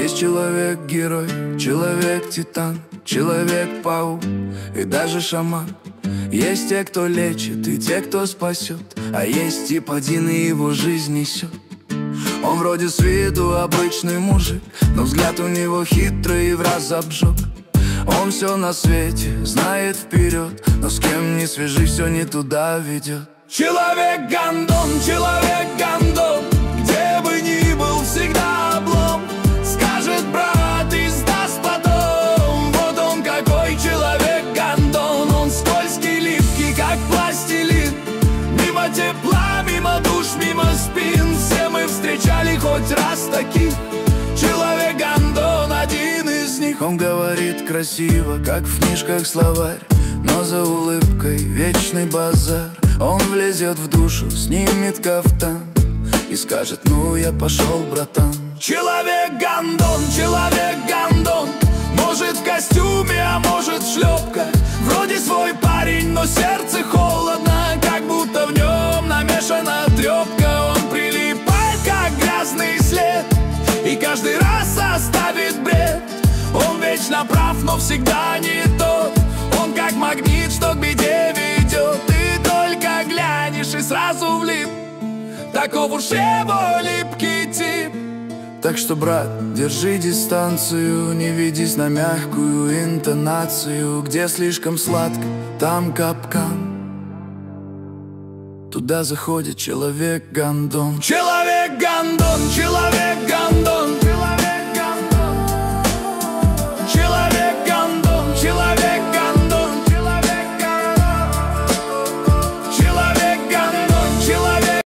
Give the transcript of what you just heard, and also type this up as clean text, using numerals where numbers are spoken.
Есть человек-герой, человек-титан, человек-паук и даже шаман. Есть те, кто лечит, и те, кто спасет, а есть тип один, и его жизнь несет. Он вроде с виду обычный мужик, но взгляд у него хитрый и в раз обжег. Он все на свете знает вперед, но с кем не свяжись, все не туда ведет. Человек-гондон, человек-гондон, где бы ни был, всегда облом. Скажет брат и сдаст потом. Вот он какой человек-гондон. Он скользкий, липкий, как пластилин. Мимо тепла, мимо душ, мимо спин. Все мы встречали хоть раз таких. Человек-гондон, один из них. Он говорит красиво, как в книжках словарь, но за улыбкой вечный базар. Он влезет в душу, снимет кафтан и скажет: ну я пошел, братан. Человек-гондон, человек-гондон, может в костюме, а может в шлепках. Вроде свой парень, но сердце холодно, как будто в нем намешана трепка. Он прилипает, как грязный след, и каждый раз оставит бред. Он вечно прав, но всегда не тот. Он как магнит, что к беде ведет. Ты только глянешь и сразу влип. Таков уж его липкий тип. Так что, брат, держи дистанцию, не ведись на мягкую интонацию. Где слишком сладко, там капкан. Туда заходит человек-гондон. Человек-гондон, человек-гондон,